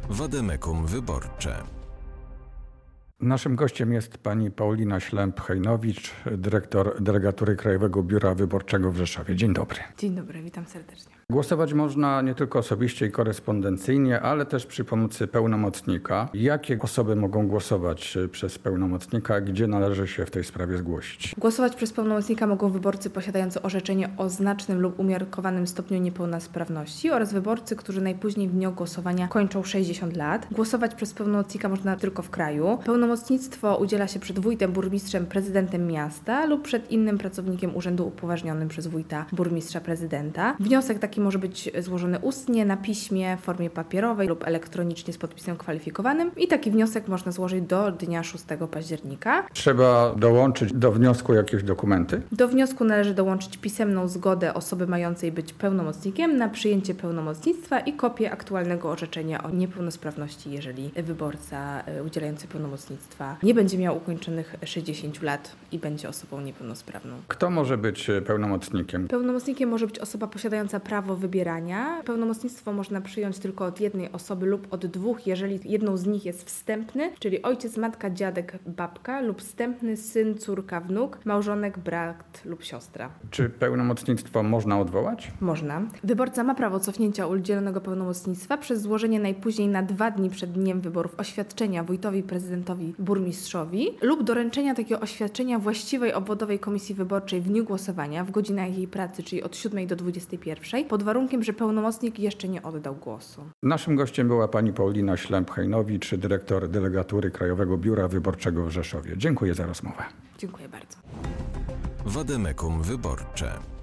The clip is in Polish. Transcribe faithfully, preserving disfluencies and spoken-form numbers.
Wademekum Wyborcze. Naszym gościem jest pani Paulina Ślemp-Hejnowicz, dyrektor Delegatury Krajowego Biura Wyborczego w Rzeszowie. Dzień dobry. Dzień dobry, witam serdecznie. Głosować można nie tylko osobiście i korespondencyjnie, ale też przy pomocy pełnomocnika. Jakie osoby mogą głosować przez pełnomocnika? Gdzie należy się w tej sprawie zgłosić? Głosować przez pełnomocnika mogą wyborcy posiadający orzeczenie o znacznym lub umiarkowanym stopniu niepełnosprawności oraz wyborcy, którzy najpóźniej w dniu głosowania kończą sześćdziesiąt lat. Głosować przez pełnomocnika można tylko w kraju. Pełnomocnictwo udziela się przed wójtem, burmistrzem, prezydentem miasta lub przed innym pracownikiem urzędu upoważnionym przez wójta, burmistrza, prezydenta. Wniosek taki może być złożony ustnie, na piśmie, w formie papierowej lub elektronicznie z podpisem kwalifikowanym i taki wniosek można złożyć do dnia szóstego października. Trzeba dołączyć do wniosku jakieś dokumenty? Do wniosku należy dołączyć pisemną zgodę osoby mającej być pełnomocnikiem na przyjęcie pełnomocnictwa i kopię aktualnego orzeczenia o niepełnosprawności, jeżeli wyborca udzielający pełnomocnictwa nie będzie miał ukończonych sześćdziesiąt lat i będzie osobą niepełnosprawną. Kto może być pełnomocnikiem? Pełnomocnikiem może być osoba posiadająca prawo wybierania. Pełnomocnictwo można przyjąć tylko od jednej osoby lub od dwóch, jeżeli jedną z nich jest wstępny, czyli ojciec, matka, dziadek, babka lub wstępny syn, córka, wnuk, małżonek, brat lub siostra. Czy pełnomocnictwo można odwołać? Można. Wyborca ma prawo cofnięcia udzielonego pełnomocnictwa przez złożenie najpóźniej na dwa dni przed dniem wyborów oświadczenia wójtowi, prezydentowi, burmistrzowi lub doręczenia takiego oświadczenia właściwej obwodowej komisji wyborczej w dniu głosowania w godzinach jej pracy, czyli od siódmej do dwudziestej pierwszej, pod warunkiem, że pełnomocnik jeszcze nie oddał głosu. Naszym gościem była pani Paulina Ślemp-Hejnowicz, dyrektor Delegatury Krajowego Biura Wyborczego w Rzeszowie. Dziękuję za rozmowę. Dziękuję bardzo. Wademekum Wyborcze.